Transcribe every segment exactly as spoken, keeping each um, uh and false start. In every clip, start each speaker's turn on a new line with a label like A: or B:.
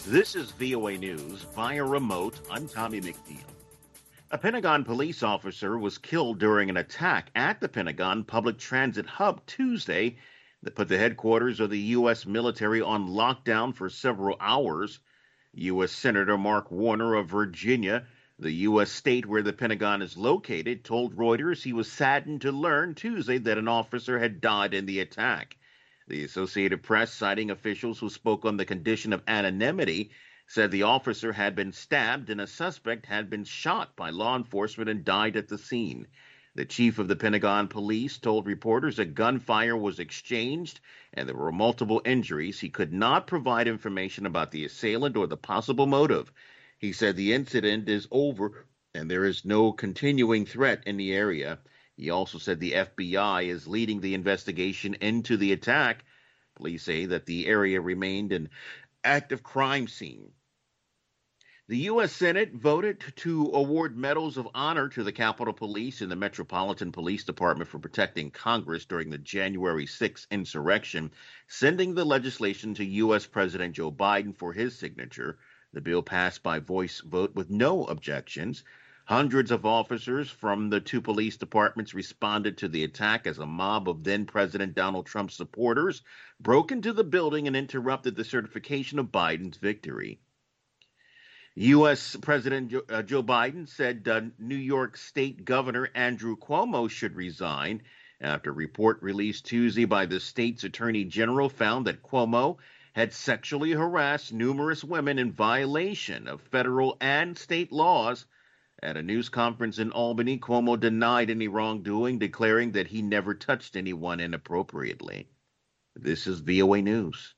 A: This is V O A News via remote. I'm Tommy McNeil. A Pentagon police officer was killed during an attack at the Pentagon public transit hub Tuesday that put the headquarters of the U S military on lockdown for several hours. U S Senator Mark Warner of Virginia, the U S state where the Pentagon is located, told Reuters he was saddened to learn Tuesday that an officer had died in the attack. The Associated Press, citing officials who spoke on the condition of anonymity, said the officer had been stabbed and a suspect had been shot by law enforcement and died at the scene. The chief of the Pentagon Police told reporters that gunfire was exchanged and there were multiple injuries. He could not provide information about the assailant or the possible motive. He said the incident is over and there is no continuing threat in the area. He also said the F B I is leading the investigation into the attack. Police say that the area remained an active crime scene. The U S Senate voted to award medals of honor to the Capitol Police and the Metropolitan Police Department for protecting Congress during the January sixth insurrection, sending the legislation to U S President Joe Biden for his signature. The bill passed by voice vote with no objections. Hundreds of officers from the two police departments responded to the attack as a mob of then-President Donald Trump supporters broke into the building and interrupted the certification of Biden's victory. U S. President Joe, uh, Joe Biden said uh, New York State Governor Andrew Cuomo should resign after a report released Tuesday by the state's attorney general found that Cuomo had sexually harassed numerous women in violation of federal and state laws. At a news conference in Albany, Cuomo denied any wrongdoing, declaring that he never touched anyone inappropriately. This is V O A News.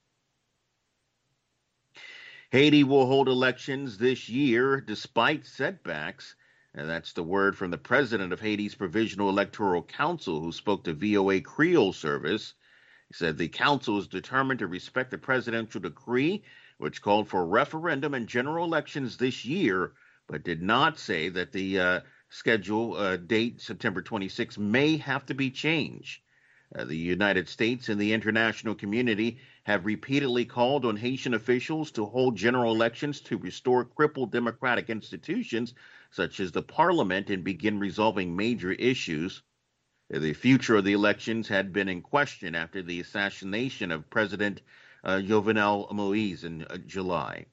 A: Haiti will hold elections this year despite setbacks. And that's the word from the president of Haiti's Provisional Electoral Council, who spoke to V O A Creole service. He said the council is determined to respect the presidential decree, which called for a referendum and general elections this year, but did not say that the uh, schedule uh, date, September twenty-sixth, may have to be changed. Uh, the United States and the international community have repeatedly called on Haitian officials to hold general elections to restore crippled democratic institutions such as the parliament and begin resolving major issues. The future of the elections had been in question after the assassination of President uh, Jovenel Moise in uh, July.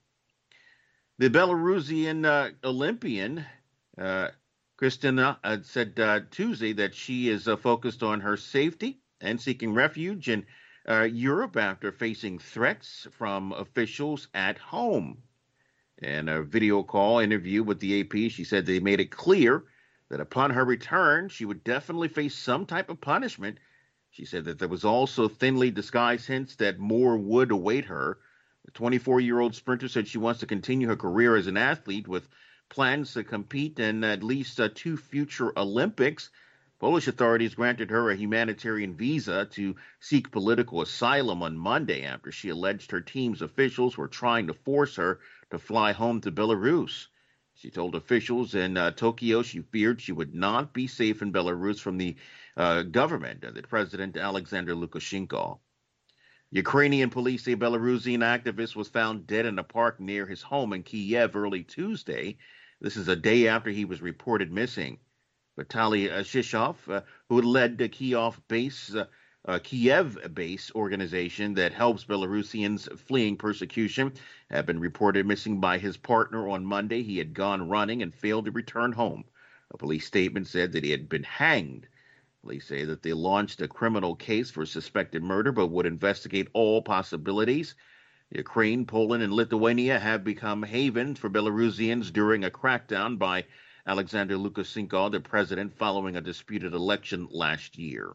A: The Belarusian uh, Olympian, uh, Kristina, uh, said uh, Tuesday that she is uh, focused on her safety and seeking refuge in uh, Europe after facing threats from officials at home. In a video call interview with the A P, she said they made it clear that upon her return, she would definitely face some type of punishment. She said that there was also thinly disguised hints that more would await her. The twenty-four-year-old sprinter said she wants to continue her career as an athlete with plans to compete in at least uh, two future Olympics. Polish authorities granted her a humanitarian visa to seek political asylum on Monday after she alleged her team's officials were trying to force her to fly home to Belarus. She told officials in uh, Tokyo she feared she would not be safe in Belarus from the uh, government of the President Alexander Lukashenko. Ukrainian police say Belarusian activist was found dead in a park near his home in Kiev early Tuesday. This is a day after he was reported missing. Vitaly Shishov, uh, who led the Kiev base, uh, uh, Kiev base organization that helps Belarusians fleeing persecution, had been reported missing by his partner on Monday. He had gone running and failed to return home. A police statement said that he had been hanged. Police say that they launched a criminal case for suspected murder, but would investigate all possibilities. Ukraine, Poland, and Lithuania have become havens for Belarusians during a crackdown by Alexander Lukashenko, the president, following a disputed election last year.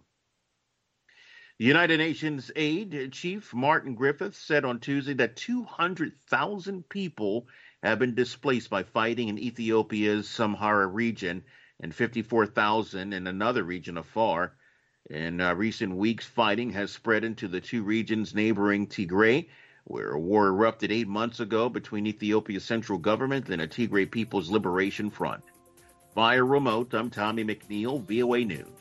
A: The United Nations aid chief Martin Griffiths said on Tuesday that two hundred thousand people have been displaced by fighting in Ethiopia's Samhara region and fifty-four thousand in another region afar. In uh, recent weeks, fighting has spread into the two regions neighboring Tigray, where a war erupted eight months ago between Ethiopia's central government and a Tigray People's Liberation Front. Via remote, I'm Tommy McNeil, V O A News.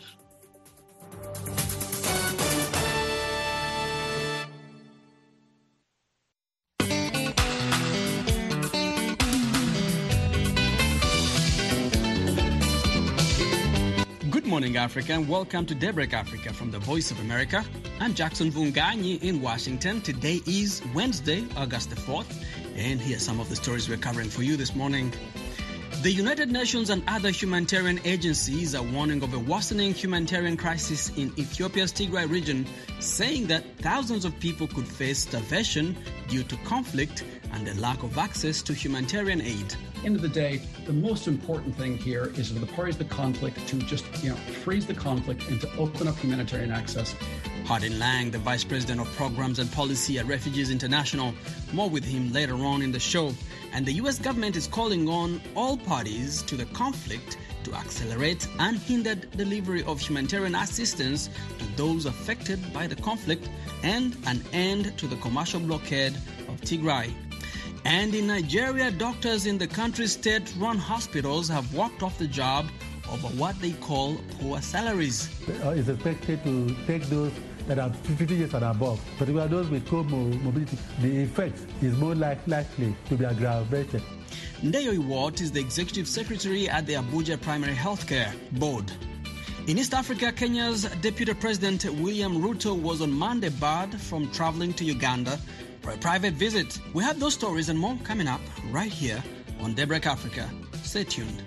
B: morning, Africa, and welcome to Daybreak Africa from the Voice of America. I'm Jackson Vunganyi in Washington. Today is Wednesday, August the fourth, and here are some of the stories we're covering for you this morning. The United Nations and other humanitarian agencies are warning of a worsening humanitarian crisis in Ethiopia's Tigray region, saying that thousands of people could face starvation due to conflict and a lack of access to humanitarian aid.
C: End of the day, the most important thing here is for the parties to the conflict to just, you know, freeze the conflict and to open up humanitarian access.
B: Hardin Lang, the Vice President of Programs and Policy at Refugees International. More with him later on in the show. And the U S government is calling on all parties to the conflict to accelerate unhindered delivery of humanitarian assistance to those affected by the conflict and an end to the commercial blockade of Tigray. And in Nigeria, doctors in the country's state-run hospitals have walked off the job over what they call poor salaries.
D: Uh, it's expected to take those that are fifty years and above, particularly those with comorbidity. The effect is more like, likely to be aggravated.
B: Ndeyo Iwot is the Executive Secretary at the Abuja Primary Healthcare Board. In East Africa, Kenya's Deputy President William Ruto was on Monday barred from traveling to Uganda for a private visit. We have those stories and more coming up right here on Daybreak Africa. Stay tuned.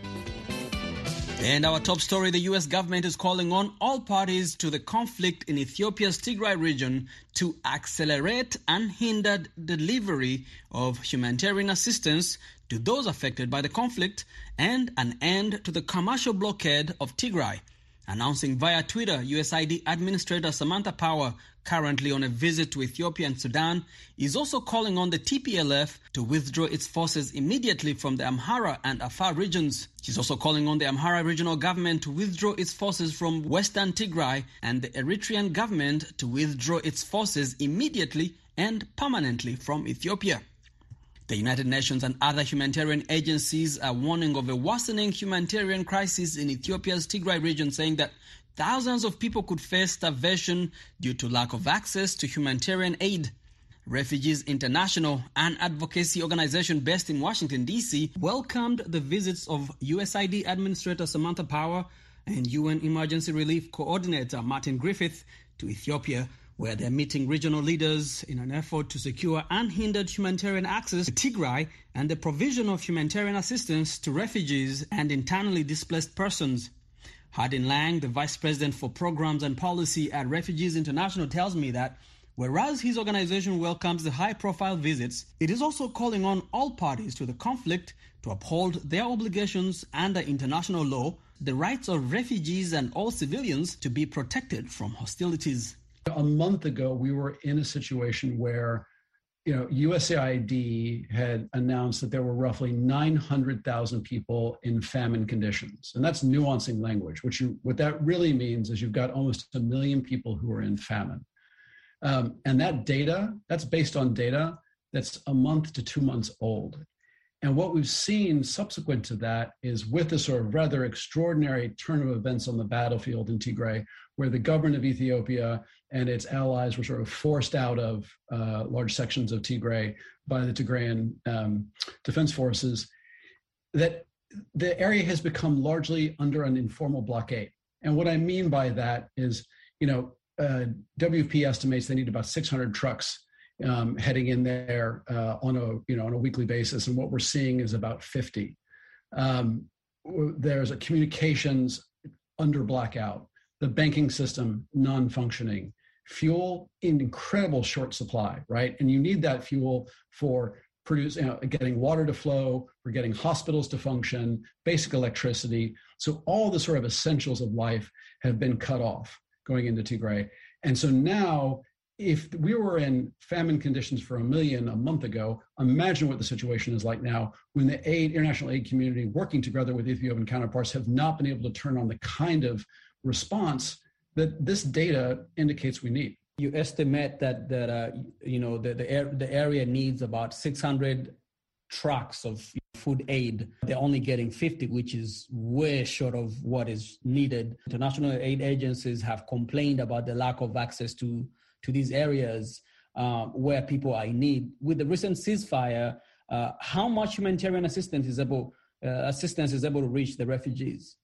B: And our top story, the U S government is calling on all parties to the conflict in Ethiopia's Tigray region to accelerate unhindered delivery of humanitarian assistance to those affected by the conflict and an end to the commercial blockade of Tigray. Announcing via Twitter, U S A I D Administrator Samantha Power, currently on a visit to Ethiopia and Sudan, is also calling on the T P L F to withdraw its forces immediately from the Amhara and Afar regions. She's also calling on the Amhara regional government to withdraw its forces from western Tigray and the Eritrean government to withdraw its forces immediately and permanently from Ethiopia. The United Nations and other humanitarian agencies are warning of a worsening humanitarian crisis in Ethiopia's Tigray region, saying that thousands of people could face starvation due to lack of access to humanitarian aid. Refugees International, an advocacy organization based in Washington, D C, welcomed the visits of U S A I D Administrator Samantha Power and U N Emergency Relief Coordinator Martin Griffith to Ethiopia, where they're meeting regional leaders in an effort to secure unhindered humanitarian access to Tigray and the provision of humanitarian assistance to refugees and internally displaced persons. Hardin Lang, the Vice President for Programs and Policy at Refugees International, tells me that whereas his organization welcomes the high-profile visits, it is also calling on all parties to the conflict to uphold their obligations under international law, the rights of refugees and all civilians to be protected from hostilities.
C: A month ago, we were in a situation where, you know, U S A I D had announced that there were roughly nine hundred thousand people in famine conditions. And that's nuancing language. What, you, what that really means is you've got almost a million people who are in famine. Um, and that data, that's based on data that's a month to two months old. And what we've seen subsequent to that is with the sort of rather extraordinary turn of events on the battlefield in Tigray, where the government of Ethiopia and its allies were sort of forced out of uh, large sections of Tigray by the Tigrayan um, defense forces, that the area has become largely under an informal blockade. And what I mean by that is, you know, uh, W F P estimates they need about six hundred trucks Um, heading in there uh, on a you know on a weekly basis, and what we're seeing is about fifty. Um, there's a communications under blackout, the banking system non-functioning, fuel in incredible short supply, right? And you need that fuel for produce, you know, getting water to flow, for getting hospitals to function, basic electricity. So all the sort of essentials of life have been cut off going into Tigray, and so now, if we were in famine conditions for a million a month ago, imagine what the situation is like now when the aid, international aid community working together with Ethiopian counterparts have not been able to turn on the kind of response that this data indicates we need.
B: You estimate that that uh, you know the the, air, the area needs about six hundred trucks of food aid. They're only getting fifty, which is way short of what is needed. International aid agencies have complained about the lack of access to to these areas uh, where people are in need. With the recent ceasefire, uh, how much humanitarian assistance is able uh, assistance is able to reach the refugees?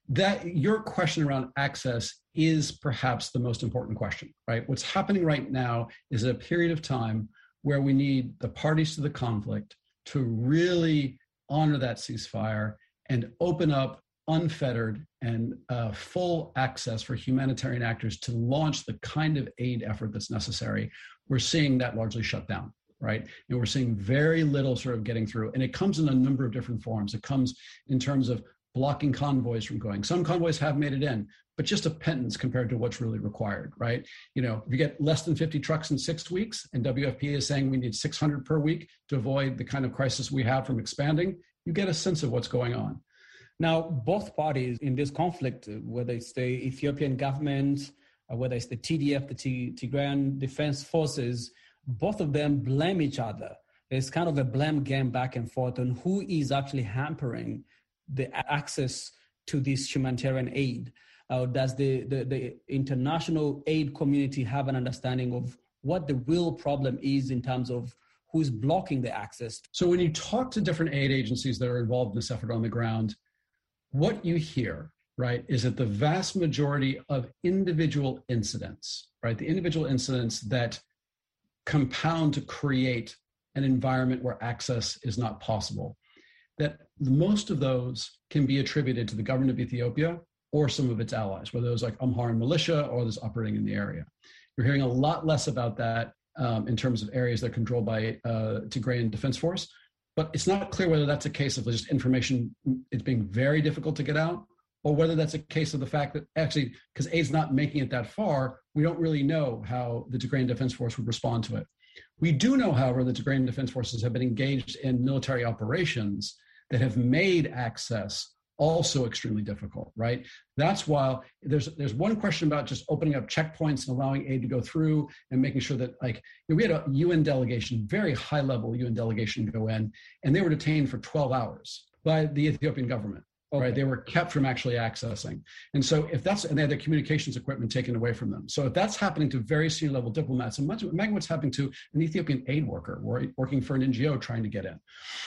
C: that your question around access is perhaps the most important question, right? What's happening right now is a period of time where we need the parties to the conflict to really honor that ceasefire and open up unfettered and uh, full access for humanitarian actors to launch the kind of aid effort that's necessary. We're seeing that largely shut down, right? And we're seeing very little sort of getting through. And it comes in a number of different forms. It comes in terms of blocking convoys from going. Some convoys have made it in, but just a pittance compared to what's really required, right? You know, if you get less than fifty trucks in six weeks, and W F P is saying we need six hundred per week to avoid the kind of crisis we have from expanding, you get a sense of what's going on.
B: Now, both parties in this conflict, whether it's the Ethiopian government, or whether it's the T D F, the T- Tigrayan Defense Forces, both of them blame each other. There's kind of a blame game back and forth on who is actually hampering the access to this humanitarian aid. Uh, does the, the, the international aid community have an understanding of what the real problem is in terms of who's blocking the access?
C: So when you talk to different aid agencies that are involved in this effort on the ground, what you hear, right, is that the vast majority of individual incidents, right, the individual incidents that compound to create an environment where access is not possible, that most of those can be attributed to the government of Ethiopia or some of its allies, whether those like Amharan militia or those operating in the area. You're hearing a lot less about that um, in terms of areas that are controlled by uh, Tigrayan Defense Force, but it's not clear whether that's a case of just information, it's being very difficult to get out, or whether that's a case of the fact that actually, because aid's not making it that far, we don't really know how the Tigrayan Defense Force would respond to it. We do know, however, the Tigrayan Defense Forces have been engaged in military operations that have made access also extremely difficult, right? That's why there's there's one question about just opening up checkpoints and allowing aid to go through and making sure that, like, you know, we had a U N delegation, very high level U N delegation go in, and they were detained for twelve hours by the Ethiopian government. Okay. Right, they were kept from actually accessing. And so if that's, and they had their communications equipment taken away from them. So if that's happening to very senior level diplomats, and much, imagine what's happening to an Ethiopian aid worker working for an N G O trying to get in.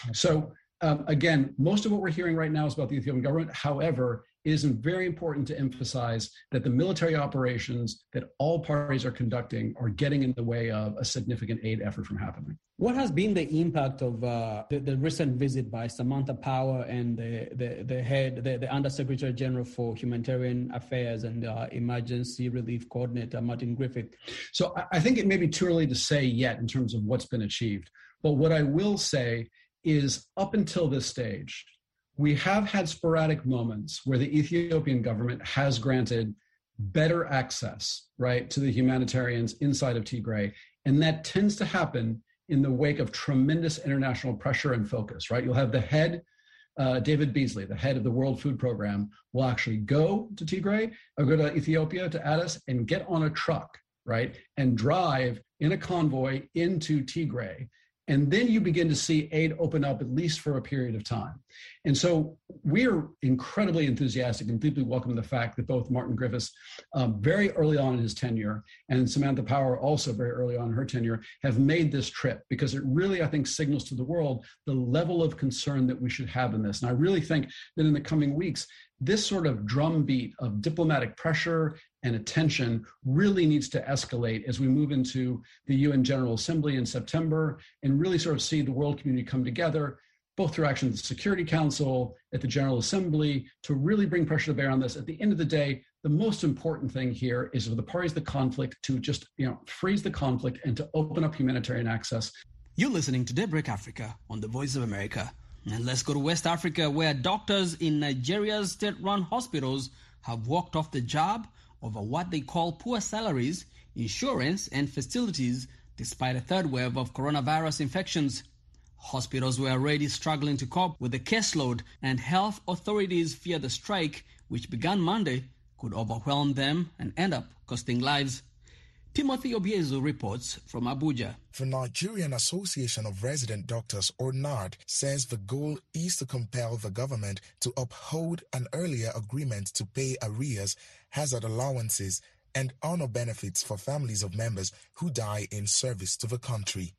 C: So um, again, most of what we're hearing right now is about the Ethiopian government. However, it is very important to emphasize that the military operations that all parties are conducting are getting in the way of a significant aid effort from happening.
B: What has been the impact of uh, the, the recent visit by Samantha Power and the, the, the head, the, the Undersecretary General for Humanitarian Affairs and uh, Emergency Relief Coordinator, Martin Griffiths?
C: So I think it may be too early to say yet in terms of what's been achieved. But what I will say is up until this stage, we have had sporadic moments where the Ethiopian government has granted better access, right, to the humanitarians inside of Tigray. And that tends to happen in the wake of tremendous international pressure and focus, right? You'll have the head, uh, David Beasley, the head of the World Food Program, will actually go to Tigray or go to Ethiopia, to Addis, and get on a truck, right, and drive in a convoy into Tigray. And then you begin to see aid open up, at least for a period of time. And so we're incredibly enthusiastic and deeply welcome the fact that both Martin Griffiths, um, very early on in his tenure, and Samantha Power, also very early on in her tenure, have made this trip, because it really, I think, signals to the world the level of concern that we should have in this. And I really think that in the coming weeks, this sort of drumbeat of diplomatic pressure and attention really needs to escalate as we move into the U N General Assembly in September, and really sort of see the world community come together, both through action at the Security Council, at the General Assembly, to really bring pressure to bear on this. At the end of the day, the most important thing here is for the parties to the conflict to just, you know, freeze the conflict and to open up humanitarian access.
B: You're listening to Daybreak Africa on the Voice of America. And let's go to West Africa, where doctors in Nigeria's state-run hospitals have walked off the job over what they call poor salaries, insurance, and facilities, despite a third wave of coronavirus infections. Hospitals were already struggling to cope with the caseload, and health authorities fear the strike, which began Monday, could overwhelm them and end up costing lives. Timothy Obiezu reports from Abuja.
E: The Nigerian Association of Resident Doctors, or N A R D, says the goal is to compel the government to uphold an earlier agreement to pay arrears, hazard allowances, and honor benefits for families of members who die in service to the country.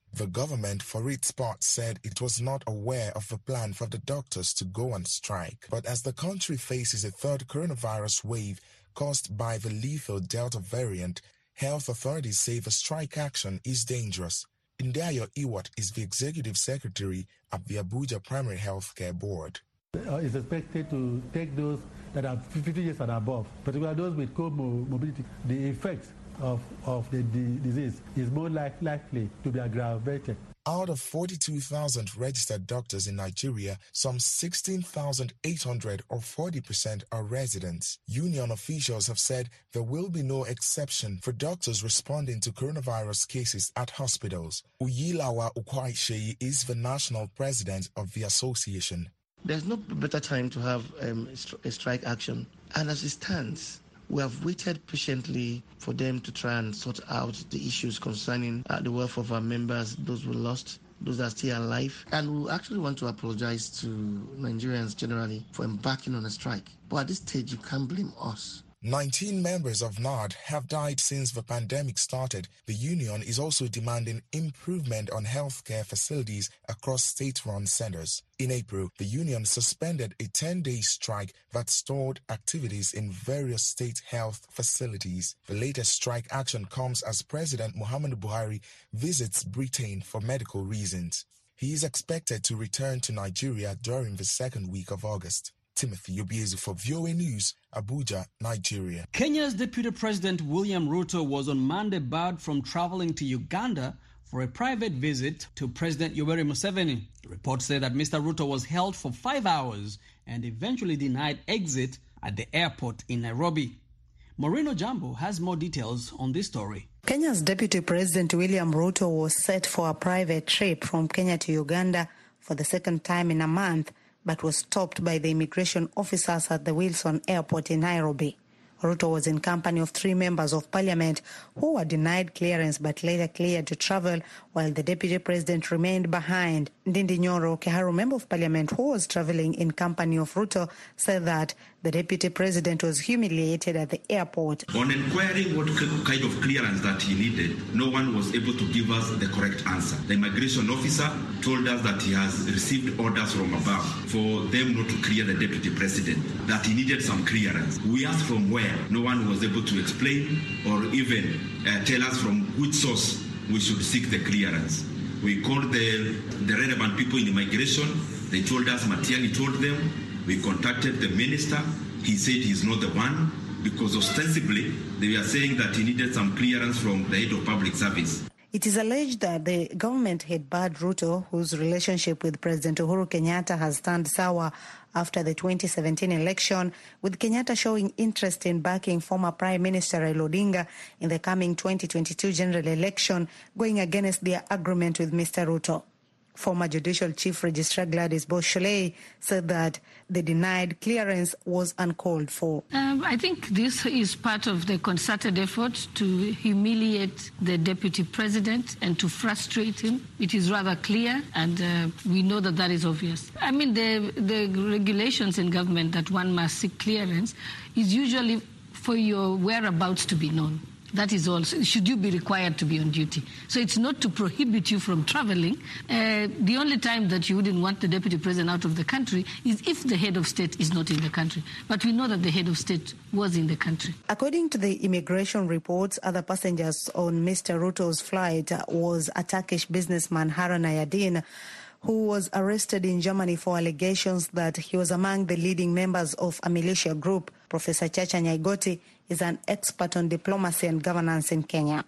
E: The government, for its part, said it was not aware of the plan for the doctors to go on strike. But as the country faces a third coronavirus wave caused by the lethal Delta variant, health authorities say the strike action is dangerous. Indayo Iwat is the executive secretary at the Abuja Primary Healthcare Board.
D: Uh, is expected to take those that are fifty years and above, particularly those with comorbidity. The effects of, of the, the disease is more like, likely to be aggravated.
E: Out of forty-two thousand registered doctors in Nigeria, some sixteen thousand eight hundred or forty percent are residents. Union officials have said there will be no exception for doctors responding to coronavirus cases at hospitals. Uyilawa Ukwaisheyi is the national president of the association.
F: There's no better time to have um, a strike action. And as it stands, we have waited patiently for them to try and sort out the issues concerning uh, the welfare of our members, those who lost, those that are still alive. And we actually want to apologize to Nigerians generally for embarking on a strike. But at this stage, you can't blame us.
E: nineteen members of N A D have died since the pandemic started. The union is also demanding improvement on healthcare facilities across state-run centers. In April, the union suspended a ten-day strike that stalled activities in various state health facilities. The latest strike action comes as President Muhammadu Buhari visits Britain for medical reasons. He is expected to return to Nigeria during the second week of August. Timothy Obiezu for V O A News, Abuja, Nigeria.
B: Kenya's Deputy President William Ruto was on Monday barred from traveling to Uganda for a private visit to President Yoweri Museveni. Reports say that Mister Ruto was held for five hours and eventually denied exit at the airport in Nairobi. Moreno Jambo has more details on this story.
G: Kenya's Deputy President William Ruto was set for a private trip from Kenya to Uganda for the second time in a month, but was stopped by the immigration officers at the Wilson Airport in Nairobi. Ruto was in company of three members of parliament who were denied clearance but later cleared to travel, while the deputy president remained behind. Ndindi Nyoro, Kiharu member of parliament who was traveling in company of Ruto, said that the deputy president was humiliated at the airport.
H: On inquiring what kind of clearance that he needed, no one was able to give us the correct answer. The immigration officer told us that he has received orders from above for them not to clear the deputy president, that he needed some clearance. We asked from where. No one was able to explain or even uh, tell us from which source we should seek the clearance. We called the, the relevant people in immigration. They told us, Matiang'i told them. We contacted the minister. He said he's not the one because ostensibly they were saying that he needed some clearance from the head of public service.
G: It is alleged that the government had barred Ruto, whose relationship with President Uhuru Kenyatta has turned sour after the twenty seventeen election, with Kenyatta showing interest in backing former Prime Minister Raila Odinga in the coming twenty twenty-two general election, going against their agreement with Mister Ruto. Former Judicial Chief Registrar Gladys Boshole said that the denied clearance was uncalled for.
I: Um, I think this is part of the concerted effort to humiliate the Deputy President and to frustrate him. It is rather clear, and uh, we know that that is obvious. I mean, the, the regulations in government that one must seek clearance is usually for your whereabouts to be known. That is all. Should you be required to be on duty? So it's not to prohibit you from traveling. Uh, the only time that you wouldn't want the deputy president out of the country is if the head of state is not in the country. But we know that the head of state was in the country.
G: According to the immigration reports, other passengers on Mister Ruto's flight was a Turkish businessman, Haran Ayadin, who was arrested in Germany for allegations that he was among the leading members of a militia group. Professor Chacha Nyaigoti is an expert on diplomacy and governance in Kenya.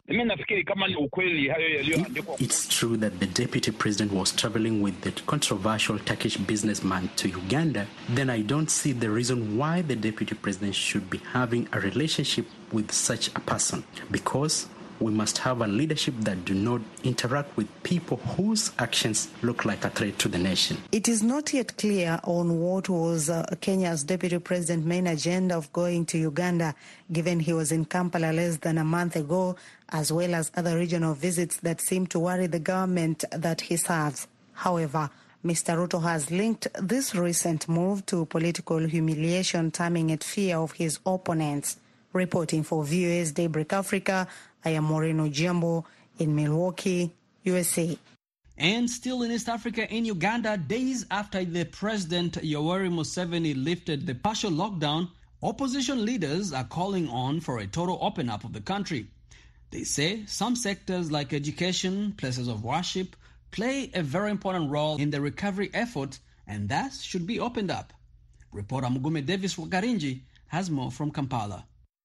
J: It's true that the deputy president was traveling with the controversial Turkish businessman to Uganda. Then I don't see the reason why the deputy president should be having a relationship with such a person, because we must have a leadership that do not interact with people whose actions look like a threat to the nation.
G: It is not yet clear on what was uh, Kenya's deputy president's main agenda of going to Uganda, given he was in Kampala less than a month ago, as well as other regional visits that seem to worry the government that he serves. However, Mister Ruto has linked this recent move to political humiliation, terming it fear of his opponents. Reporting for V O A's Daybreak Africa, I am Moreno Jambo in Milwaukee, U S A.
B: And still in East Africa, in Uganda, days after the President Yoweri Museveni lifted the partial lockdown, opposition leaders are calling on for a total open up of the country. They say some sectors like education, places of worship, play a very important role in the recovery effort and thus should be opened up. Reporter Mugume Davis Wakarinji has more from Kampala.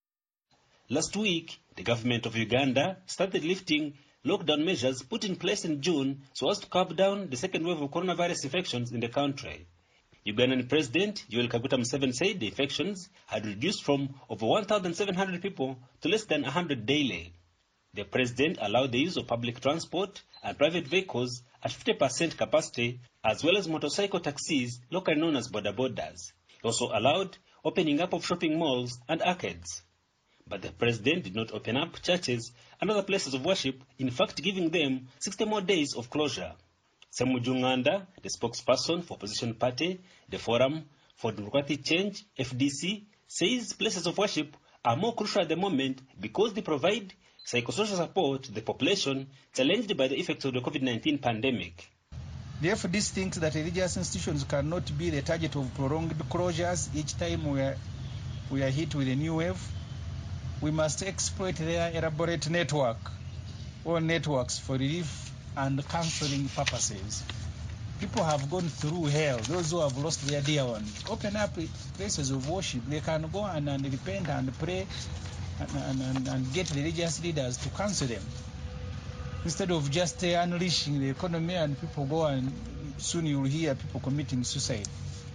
K: Last week, the government of Uganda started lifting lockdown measures put in place in June so as to curb down the second wave of coronavirus infections in the country. Ugandan President Yoweri Kaguta Museveni said the infections had reduced from over one thousand seven hundred people to less than one hundred daily. The president allowed the use of public transport and private vehicles at fifty percent capacity, as well as motorcycle taxis, locally known as boda bodas. He also allowed opening up of shopping malls and arcades. But the president did not open up churches and other places of worship, in fact giving them sixty more days of closure. Semu Junganda, the spokesperson for opposition party, the Forum for Democratic Change, F D C, says places of worship are more crucial at the moment because they provide psychosocial support to the population challenged by the effects of the COVID nineteen pandemic.
L: The F D C thinks that religious institutions cannot be the target of prolonged closures each time we are, we are hit with a new wave. We must exploit their elaborate network or networks for relief and counseling purposes. People have gone through hell, those who have lost their dear ones. Open up places of worship. They can go and, and repent and pray and, and, and get religious leaders to counsel them. Instead of just uh, unleashing the economy and people go and soon you'll hear people committing suicide.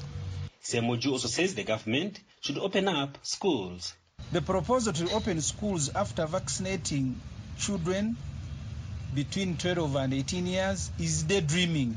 K: Semoju also says the government should open up schools.
L: The proposal to open schools after vaccinating children between twelve and eighteen years is daydreaming.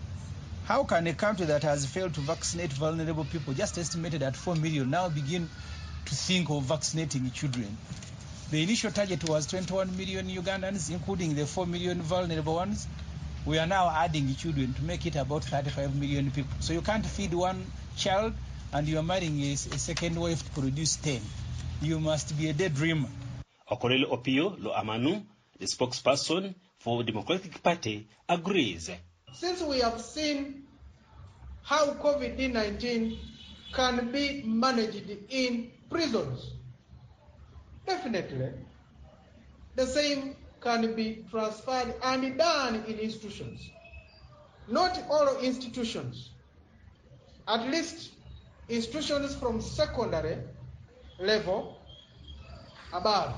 L: How can a country that has failed to vaccinate vulnerable people, just estimated at four million, now begin to think of vaccinating children? The initial target was twenty-one million Ugandans, including the four million vulnerable ones. We are now adding children to make it about thirty-five million people. So you can't feed one child and you are marrying a, a second wife to produce ten. You must be a daydreamer.
K: Okorele Opio Lo Amanu, the spokesperson for the Democratic Party, agrees.
M: Since we have seen how COVID nineteen can be managed in prisons, definitely the same can be transferred and done in institutions. Not all institutions, at least institutions from secondary level above,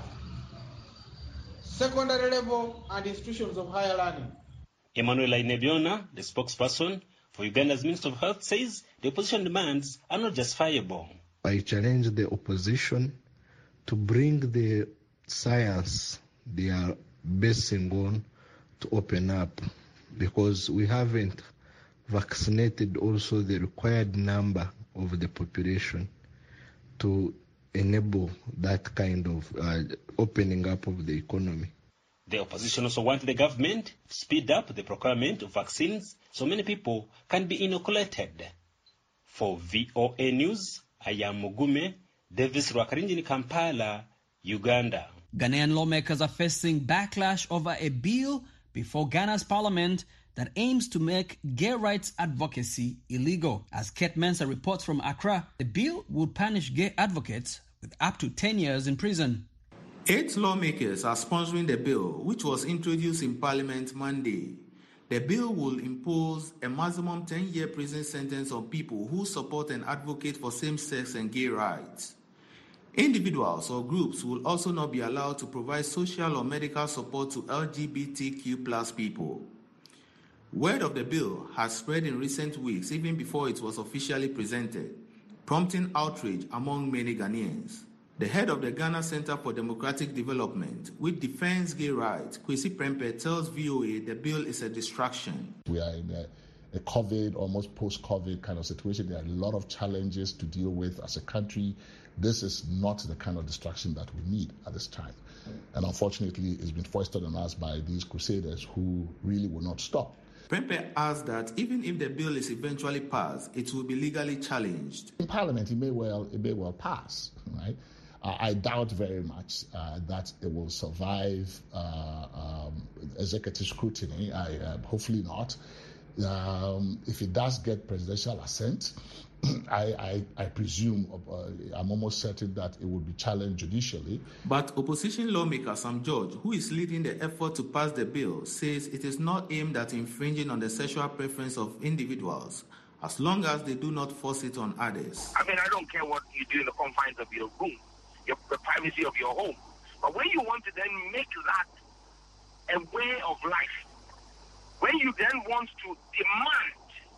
M: secondary level and institutions of higher learning.
K: Emmanuel Ainebiona, the spokesperson for Uganda's Minister of Health, says the opposition demands are not justifiable.
N: I challenge the opposition to bring the science they are basing on to open up, because we haven't vaccinated also the required number of the population to enable that kind of uh, opening up of the economy.
K: The opposition also wants the government to speed up the procurement of vaccines so many people can be inoculated. For V O A News, I am Mugume Davis Rwakarinji in Kampala, Uganda.
B: Ghanaian lawmakers are facing backlash over a bill before Ghana's parliament that aims to make gay rights advocacy illegal. As Kate Mensah reports from Accra, the bill would punish gay advocates with up to ten years in prison.
O: Eight lawmakers are sponsoring the bill, which was introduced in Parliament Monday. The bill will impose a maximum ten-year prison sentence on people who support and advocate for same-sex and gay rights. Individuals or groups will also not be allowed to provide social or medical support to L G B T Q plus people. Word of the bill has spread in recent weeks, even before it was officially presented, prompting outrage among many Ghanaians. The head of the Ghana Center for Democratic Development, which defends gay rights, Kwesi Prempeh, tells V O A the bill is a distraction.
P: We are in a, a COVID, almost post-COVID kind of situation. There are a lot of challenges to deal with as a country. This is not the kind of distraction that we need at this time. And unfortunately, it's been foisted on us by these crusaders who really will not stop.
O: Prempeh adds that even if the bill is eventually passed, it will be legally challenged.
P: In Parliament, it may well, it may well pass, right? Uh, I doubt very much uh, that it will survive uh, um, executive scrutiny. I, uh, hopefully not. Um, if it does get presidential assent, I, I, I presume, uh, I'm almost certain that it will be challenged judicially.
O: But opposition lawmaker Sam George, who is leading the effort to pass the bill, says it is not aimed at infringing on the sexual preference of individuals, as long as they do not force it on others.
Q: I mean, I don't care what you do in the confines of your room, your, the privacy of your home. But when you want to then make that a way of life, when you then want to demand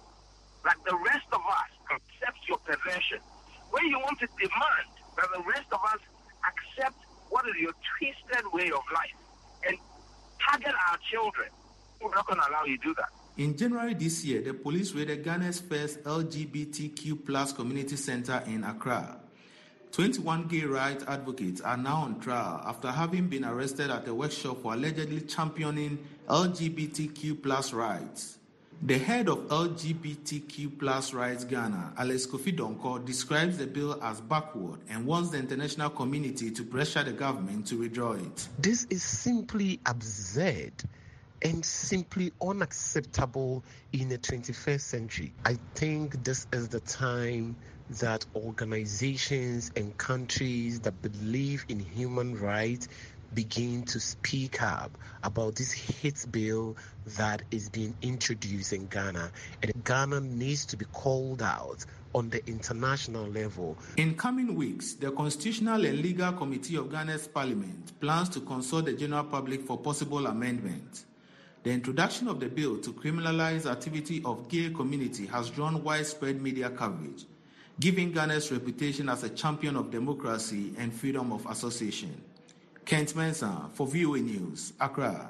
Q: that the rest of us accept your perversion, when you want to demand that the rest of us accept what is your twisted way of life and target our children, we're not going to allow you to do that.
O: In January this year, the police raided Ghana's first L G B T Q plus community center in Accra. twenty-one gay rights advocates are now on trial after having been arrested at a workshop for allegedly championing L G B T Q plus rights. The head of L G B T Q plus rights Ghana, Alex Kofi Donko, describes the bill as backward and wants the international community to pressure the government to withdraw it.
R: This is simply absurd and simply unacceptable in the twenty-first century. I think this is the time that organizations and countries that believe in human rights begin to speak up about this hate bill that is being introduced in Ghana. And Ghana needs to be called out on the international level.
O: In coming weeks, the Constitutional and Legal Committee of Ghana's Parliament plans to consult the general public for possible amendments. The introduction of the bill to criminalize activity of gay community has drawn widespread media coverage, giving Ghana's reputation as a champion of democracy and freedom of association. Kent Mensah for V O A News, Accra.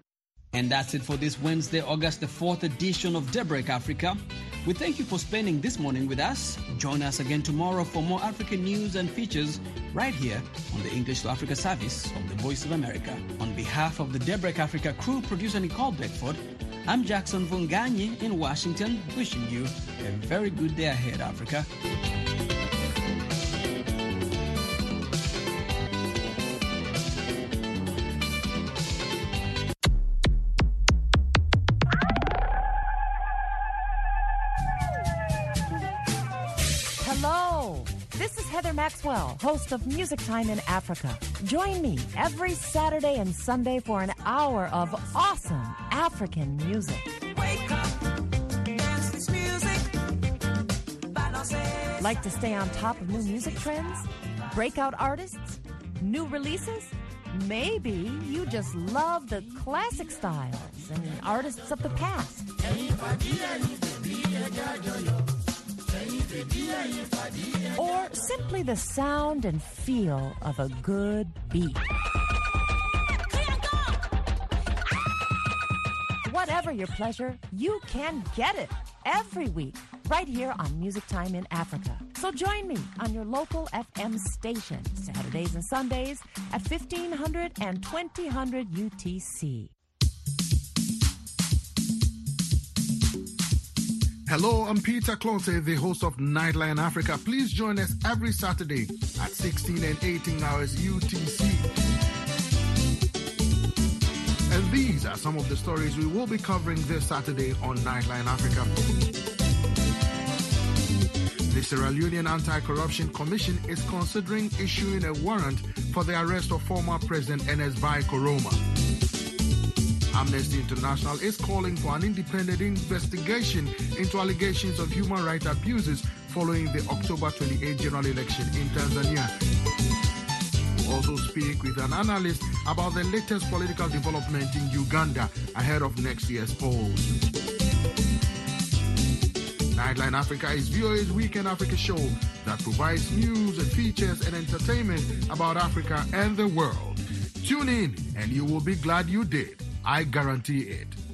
B: And that's it for this Wednesday, August the fourth edition of Daybreak Africa. We thank you for spending this morning with us. Join us again tomorrow for more African news and features right here on the English to Africa service of the Voice of America. On behalf of the Daybreak Africa crew, producer Nicole Bedford, I'm Jackson Vunganyi in Washington, wishing you a very good day ahead, Africa.
S: Maxwell, host of Music Time in Africa. Join me every Saturday and Sunday for an hour of awesome African music. Wake up, dance this music. Like to stay on top of new music trends? Breakout artists? New releases? Maybe you just love the classic styles and artists of the past. Or simply the sound and feel of a good beat. Whatever your pleasure, you can get it every week right here on Music Time in Africa. So join me on your local F M station Saturdays and Sundays at fifteen hundred and twenty hundred U T C.
T: Hello, I'm Peter Close, the host of Nightline Africa. Please join us every Saturday at sixteen and eighteen hours U T C. And these are some of the stories we will be covering this Saturday on Nightline Africa. The Sierra Leonean Anti-Corruption Commission is considering issuing a warrant for the arrest of former President Ernest Bai Koroma. Amnesty International is calling for an independent investigation into allegations of human rights abuses following the October twenty-eighth general election in Tanzania. We'll also speak with an analyst about the latest political development in Uganda ahead of next year's polls. Nightline Africa is V O A's Weekend Africa show that provides news and features and entertainment about Africa and the world. Tune in and you will be glad you did. I guarantee it.